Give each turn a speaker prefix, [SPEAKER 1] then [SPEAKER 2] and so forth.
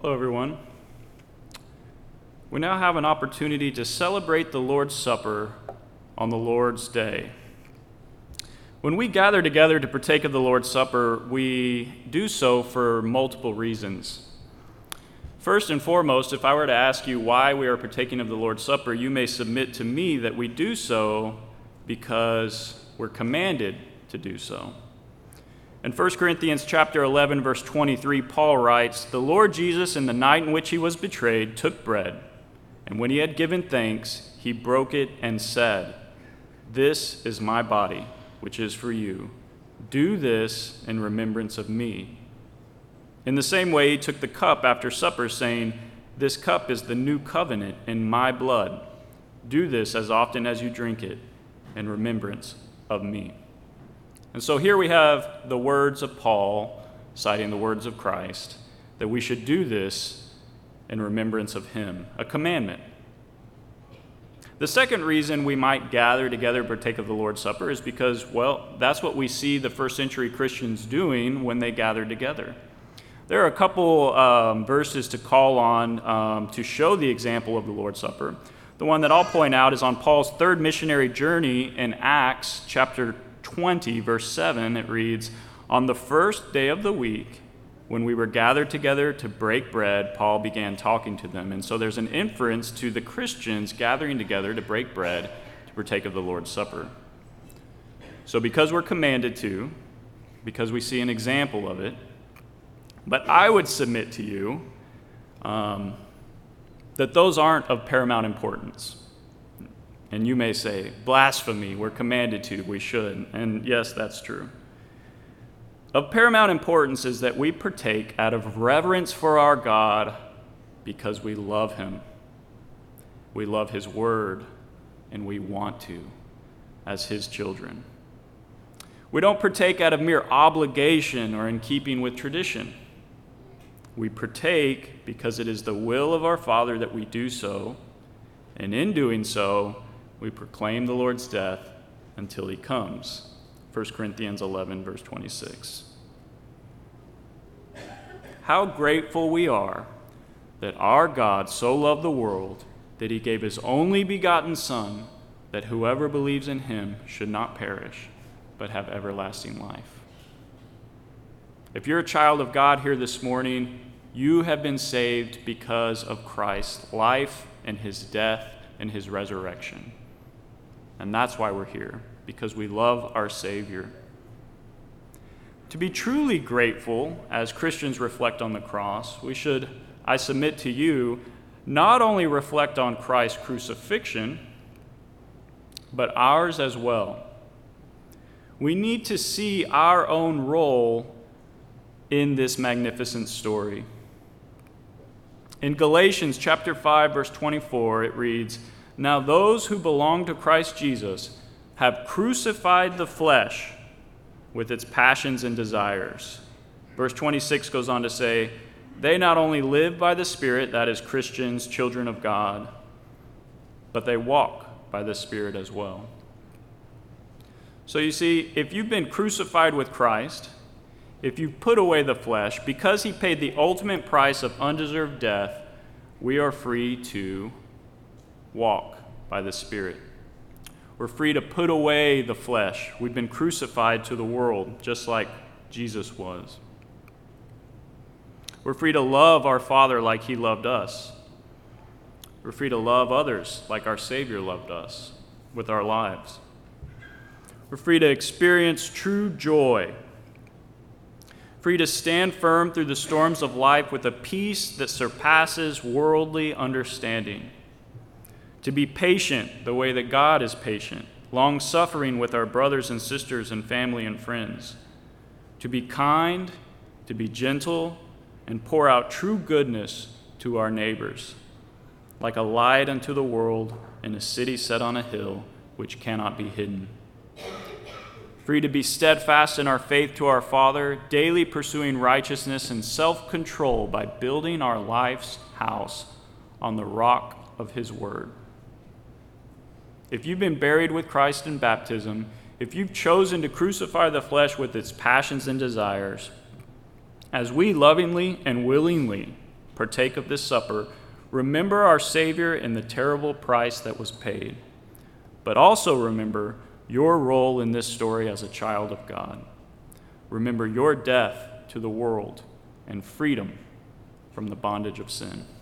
[SPEAKER 1] Hello, everyone. We now have an opportunity to celebrate the Lord's Supper on the Lord's Day. When we gather together to partake of the Lord's Supper, we do so for multiple reasons. First and foremost, if I were to ask you why we are partaking of the Lord's Supper, you may submit to me that we do so because we're commanded to do so. In 1 Corinthians chapter 11, verse 23, Paul writes, "The Lord Jesus, in the night in which he was betrayed, took bread, and when he had given thanks, he broke it and said, 'This is my body, which is for you. Do this in remembrance of me.' In the same way, he took the cup after supper, saying, 'This cup is the new covenant in my blood. Do this as often as you drink it in remembrance of me.'" And so here we have the words of Paul, citing the words of Christ, that we should do this in remembrance of him, a commandment. The second reason we might gather together and partake of the Lord's Supper is because, well, that's what we see the first century Christians doing when they gathered together. There are a couple verses to call on to show the example of the Lord's Supper. The one that I'll point out is on Paul's third missionary journey in Acts chapter 20, verse 7. It reads, "On the first day of the week, when we were gathered together to break bread, Paul began talking to them." And so there's an inference to the Christians gathering together to break bread to partake of the Lord's Supper. So because we're commanded to, because we see an example of it, but I would submit to you that those aren't of paramount importance. And you may say, blasphemy, we're commanded to, we should. And yes, that's true. Of paramount importance is that we partake out of reverence for our God because we love him. We love his word, and we want to as his children. We don't partake out of mere obligation or in keeping with tradition. We partake because it is the will of our Father that we do so, and in doing so, we proclaim the Lord's death until he comes. 1 Corinthians 11, verse 26. How grateful we are that our God so loved the world that he gave his only begotten Son, that whoever believes in him should not perish, but have everlasting life. If you're a child of God here this morning, you have been saved because of Christ's life and his death and his resurrection. And that's why we're here, because we love our Savior. To be truly grateful as Christians reflect on the cross, we should, I submit to you, not only reflect on Christ's crucifixion, but ours as well. We need to see our own role in this magnificent story. In Galatians chapter 5, verse 24, it reads, "Now those who belong to Christ Jesus have crucified the flesh with its passions and desires." Verse 26 goes on to say, "They not only live by the Spirit," that is Christians, children of God, "but they walk by the Spirit as well." So you see, if you've been crucified with Christ, if you've put away the flesh, because he paid the ultimate price of undeserved death, we are free to walk by the Spirit. We're free to put away the flesh. We've been crucified to the world, just like Jesus was. We're free to love our Father like he loved us. We're free to love others like our Savior loved us with our lives. We're free to experience true joy. Free to stand firm through the storms of life with a peace that surpasses worldly understanding. To be patient the way that God is patient, long-suffering with our brothers and sisters and family and friends. To be kind, to be gentle, and pour out true goodness to our neighbors, like a light unto the world in a city set on a hill which cannot be hidden. Free to be steadfast in our faith to our Father, daily pursuing righteousness and self-control by building our life's house on the rock of his word. If you've been buried with Christ in baptism, if you've chosen to crucify the flesh with its passions and desires, as we lovingly and willingly partake of this supper, remember our Savior and the terrible price that was paid. But also remember your role in this story as a child of God. Remember your death to the world and freedom from the bondage of sin.